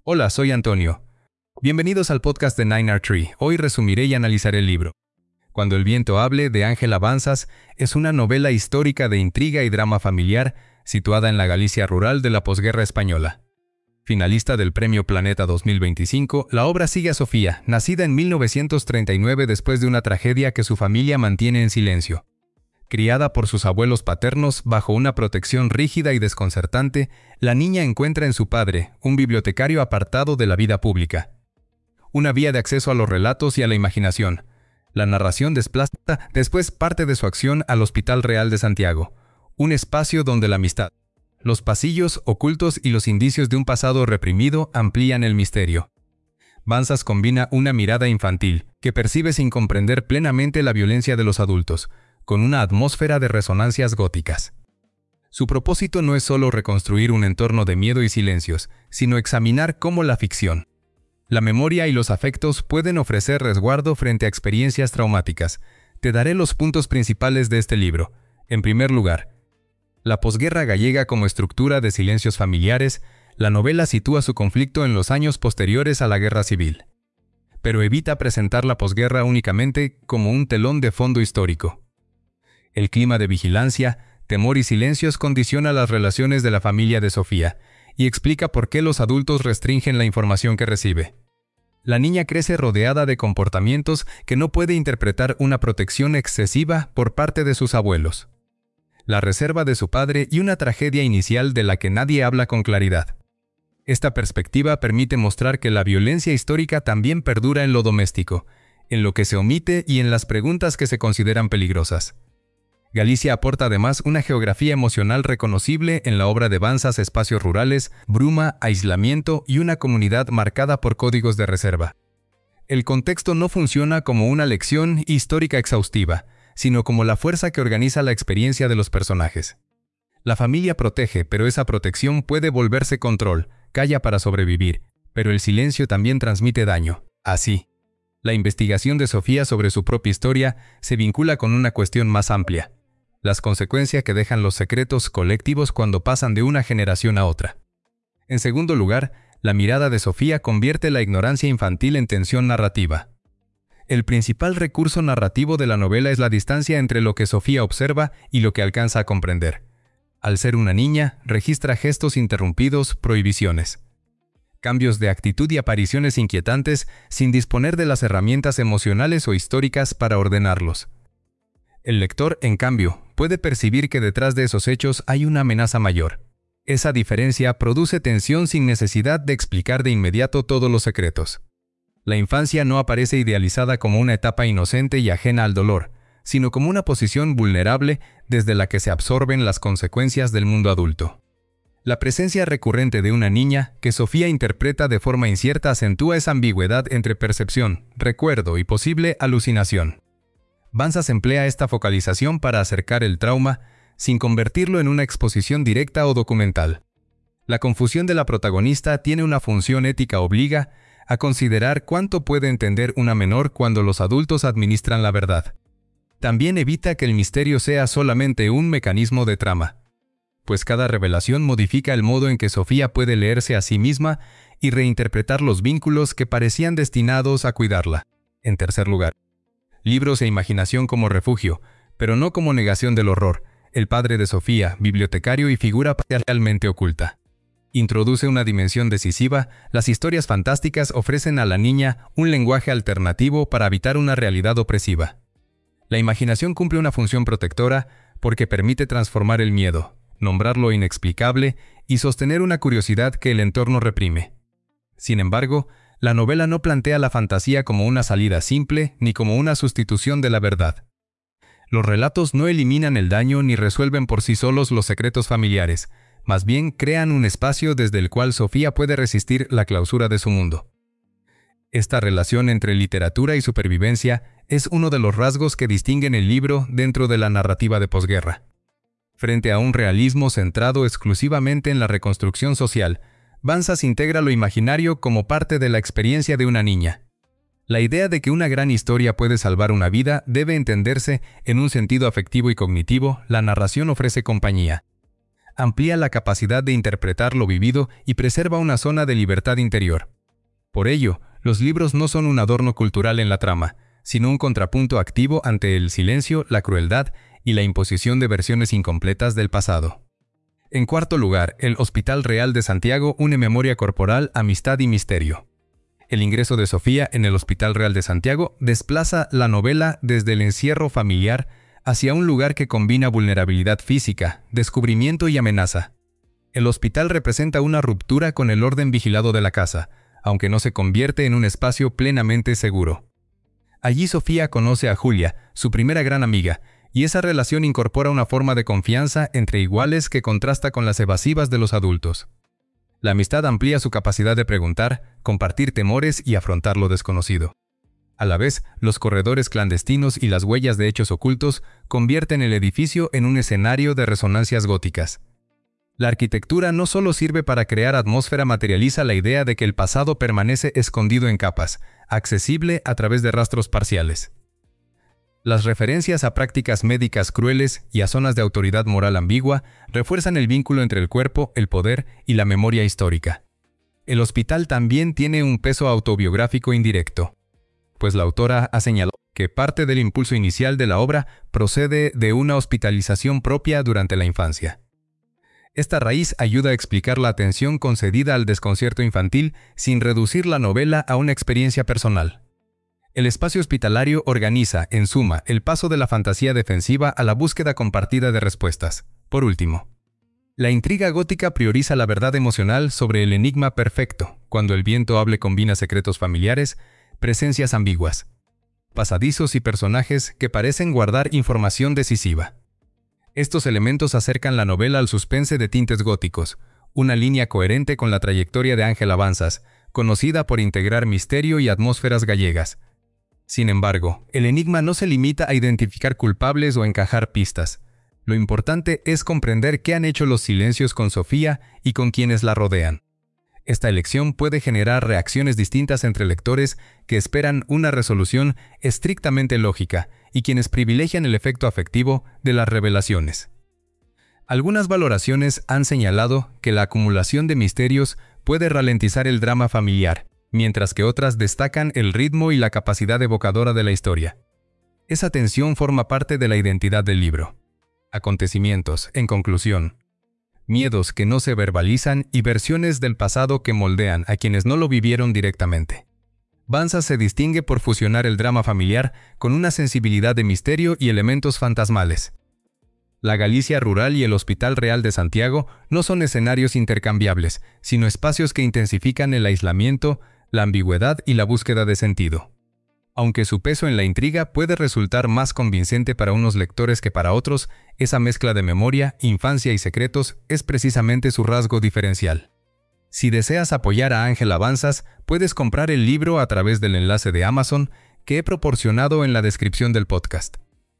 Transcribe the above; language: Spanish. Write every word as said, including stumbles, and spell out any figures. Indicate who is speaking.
Speaker 1: Hola, soy Antonio. Bienvenidos al podcast de Nine R Tree. Hoy resumiré y analizaré el libro. Cuando el viento hable, de Ángela Banzas, es una novela histórica de intriga y drama familiar situada en la Galicia rural de la posguerra española. Finalista del Premio Planeta dos mil veinticinco, la obra sigue a Sofía, nacida en mil novecientos treinta y nueve después de una tragedia que su familia mantiene en silencio. Criada por sus abuelos paternos bajo una protección rígida y desconcertante, la niña encuentra en su padre, un bibliotecario apartado de la vida pública. Una vía de acceso a los relatos y a la imaginación. La narración desplaza después parte de su acción al Hospital Real de Santiago, un espacio donde la amistad, los pasillos ocultos y los indicios de un pasado reprimido amplían el misterio. Banzas combina una mirada infantil, que percibe sin comprender plenamente la violencia de los adultos, con una atmósfera de resonancias góticas. Su propósito no es solo reconstruir un entorno de miedo y silencios, sino examinar cómo la ficción, la memoria y los afectos pueden ofrecer resguardo frente a experiencias traumáticas. Te daré los puntos principales de este libro. En primer lugar, la posguerra gallega como estructura de silencios familiares. La novela sitúa su conflicto en los años posteriores a la guerra civil, pero evita presentar la posguerra únicamente como un telón de fondo histórico. El clima de vigilancia, temor y silencios condiciona las relaciones de la familia de Sofía y explica por qué los adultos restringen la información que recibe. La niña crece rodeada de comportamientos que no puede interpretar una protección excesiva por parte de sus abuelos, la reserva de su padre y una tragedia inicial de la que nadie habla con claridad. Esta perspectiva permite mostrar que la violencia histórica también perdura en lo doméstico, en lo que se omite y en las preguntas que se consideran peligrosas. Galicia aporta además una geografía emocional reconocible en la obra de Banzas: espacios rurales, bruma, aislamiento y una comunidad marcada por códigos de reserva. El contexto no funciona como una lección histórica exhaustiva, sino como la fuerza que organiza la experiencia de los personajes. La familia protege, pero esa protección puede volverse control, calla para sobrevivir, pero el silencio también transmite daño. Así, la investigación de Sofía sobre su propia historia se vincula con una cuestión más amplia: las consecuencias que dejan los secretos colectivos cuando pasan de una generación a otra. En segundo lugar, la mirada de Sofía convierte la ignorancia infantil en tensión narrativa. El principal recurso narrativo de la novela es la distancia entre lo que Sofía observa y lo que alcanza a comprender. Al ser una niña, registra gestos interrumpidos, prohibiciones, cambios de actitud y apariciones inquietantes sin disponer de las herramientas emocionales o históricas para ordenarlos. El lector, en cambio, puede percibir que detrás de esos hechos hay una amenaza mayor. Esa diferencia produce tensión sin necesidad de explicar de inmediato todos los secretos. La infancia no aparece idealizada como una etapa inocente y ajena al dolor, sino como una posición vulnerable desde la que se absorben las consecuencias del mundo adulto. La presencia recurrente de una niña, que Sofía interpreta de forma incierta, acentúa esa ambigüedad entre percepción, recuerdo y posible alucinación. Banzas emplea esta focalización para acercar el trauma, sin convertirlo en una exposición directa o documental. La confusión de la protagonista tiene una función ética: obliga a considerar cuánto puede entender una menor cuando los adultos administran la verdad. También evita que el misterio sea solamente un mecanismo de trama, pues cada revelación modifica el modo en que Sofía puede leerse a sí misma y reinterpretar los vínculos que parecían destinados a cuidarla. En tercer lugar, libros e imaginación como refugio, pero no como negación del horror. El padre de Sofía, bibliotecario y figura parcialmente oculta, introduce una dimensión decisiva. Las historias fantásticas ofrecen a la niña un lenguaje alternativo para habitar una realidad opresiva. La imaginación cumple una función protectora porque permite transformar el miedo, nombrar lo inexplicable y sostener una curiosidad que el entorno reprime. Sin embargo, la novela no plantea la fantasía como una salida simple ni como una sustitución de la verdad. Los relatos no eliminan el daño ni resuelven por sí solos los secretos familiares, más bien crean un espacio desde el cual Sofía puede resistir la clausura de su mundo. Esta relación entre literatura y supervivencia es uno de los rasgos que distinguen el libro dentro de la narrativa de posguerra. Frente a un realismo centrado exclusivamente en la reconstrucción social, Banzas integra lo imaginario como parte de la experiencia de una niña. La idea de que una gran historia puede salvar una vida debe entenderse en un sentido afectivo y cognitivo. La narración ofrece compañía. amplía la capacidad de interpretar lo vivido y preserva una zona de libertad interior. Por ello, los libros no son un adorno cultural en la trama, sino un contrapunto activo ante el silencio, la crueldad y la imposición de versiones incompletas del pasado. En cuarto lugar, el Hospital Real de Santiago une memoria corporal, amistad y misterio. El ingreso de Sofía en el Hospital Real de Santiago desplaza la novela desde el encierro familiar hacia un lugar que combina vulnerabilidad física, descubrimiento y amenaza. El hospital representa una ruptura con el orden vigilado de la casa, aunque no se convierte en un espacio plenamente seguro. Allí Sofía conoce a Julia, su primera gran amiga, y esa relación incorpora una forma de confianza entre iguales que contrasta con las evasivas de los adultos. La amistad amplía su capacidad de preguntar, compartir temores y afrontar lo desconocido. A la vez, los corredores clandestinos y las huellas de hechos ocultos convierten el edificio en un escenario de resonancias góticas. La arquitectura no solo sirve para crear atmósfera, materializa la idea de que el pasado permanece escondido en capas, accesible a través de rastros parciales. Las referencias a prácticas médicas crueles y a zonas de autoridad moral ambigua refuerzan el vínculo entre el cuerpo, el poder y la memoria histórica. El hospital también tiene un peso autobiográfico indirecto, pues la autora ha señalado que parte del impulso inicial de la obra procede de una hospitalización propia durante la infancia. Esta raíz ayuda a explicar la atención concedida al desconcierto infantil sin reducir la novela a una experiencia personal. El espacio hospitalario organiza, en suma, el paso de la fantasía defensiva a la búsqueda compartida de respuestas. Por último, la intriga gótica prioriza la verdad emocional sobre el enigma perfecto, cuando el viento hable combina secretos familiares, presencias ambiguas, pasadizos y personajes que parecen guardar información decisiva. Estos elementos acercan la novela al suspense de tintes góticos, una línea coherente con la trayectoria de Ángela Banzas, conocida por integrar misterio y atmósferas gallegas. Sin embargo, el enigma no se limita a identificar culpables o encajar pistas. Lo importante es comprender qué han hecho los silencios con Sofía y con quienes la rodean. Esta elección puede generar reacciones distintas entre lectores que esperan una resolución estrictamente lógica y quienes privilegian el efecto afectivo de las revelaciones. Algunas valoraciones han señalado que la acumulación de misterios puede ralentizar el drama familiar, mientras que otras destacan el ritmo y la capacidad evocadora de la historia. Esa tensión forma parte de la identidad del libro. Acontecimientos, en conclusión. Miedos que no se verbalizan y versiones del pasado que moldean a quienes no lo vivieron directamente. Banzas se distingue por fusionar el drama familiar con una sensibilidad de misterio y elementos fantasmales. La Galicia rural y el Hospital Real de Santiago no son escenarios intercambiables, sino espacios que intensifican el aislamiento, la ambigüedad y la búsqueda de sentido. Aunque su peso en la intriga puede resultar más convincente para unos lectores que para otros, esa mezcla de memoria, infancia y secretos es precisamente su rasgo diferencial. Si deseas apoyar a Ángela Banzas, puedes comprar el libro a través del enlace de Amazon que he proporcionado en la descripción del podcast.